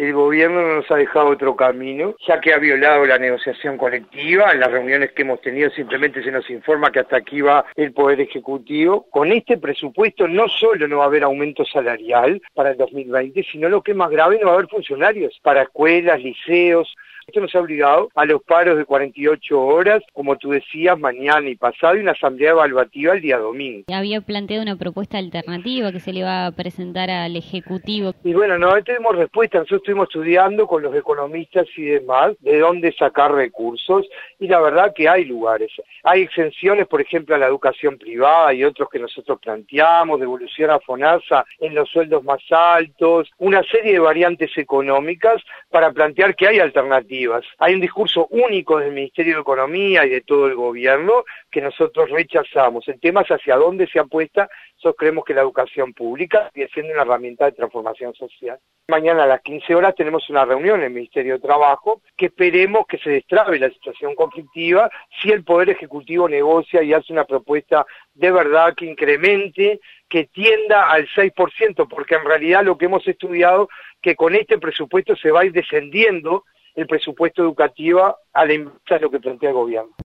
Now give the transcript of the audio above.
el gobierno no nos ha dejado otro camino, ya que ha violado la negociación colectiva. En las reuniones que hemos tenido simplemente se nos informa que hasta aquí va el Poder Ejecutivo. Con este presupuesto no solo no va a haber aumento salarial para el 2020, sino lo que es más grave, no va a haber funcionarios para escuelas, liceos. Esto nos ha obligado a los paros de 48 horas, como tú decías, mañana y pasado, y una asamblea evaluativa el día domingo. Había planteado una propuesta alternativa que se le iba a presentar al Ejecutivo. Y bueno, no tenemos respuesta. Nosotros estuvimos estudiando con los economistas y demás de dónde sacar recursos, y la verdad que hay lugares. Hay exenciones, por ejemplo, a la educación privada y otros que nosotros planteamos, devolución a FONASA en los sueldos más altos, una serie de variantes económicas para plantear que hay alternativas. Hay un discurso único del Ministerio de Economía y de todo el gobierno que nosotros rechazamos. El tema es hacia dónde se apuesta. Nosotros creemos que la educación pública sigue siendo una herramienta de transformación social. Mañana a las 15 horas tenemos una reunión en el Ministerio de Trabajo que esperemos que se destrabe la situación conflictiva si el Poder Ejecutivo negocia y hace una propuesta de verdad que incremente, que tienda al 6%, porque en realidad lo que hemos estudiado que con este presupuesto se va a ir descendiendo el presupuesto educativo a la inversa de lo que plantea el gobierno.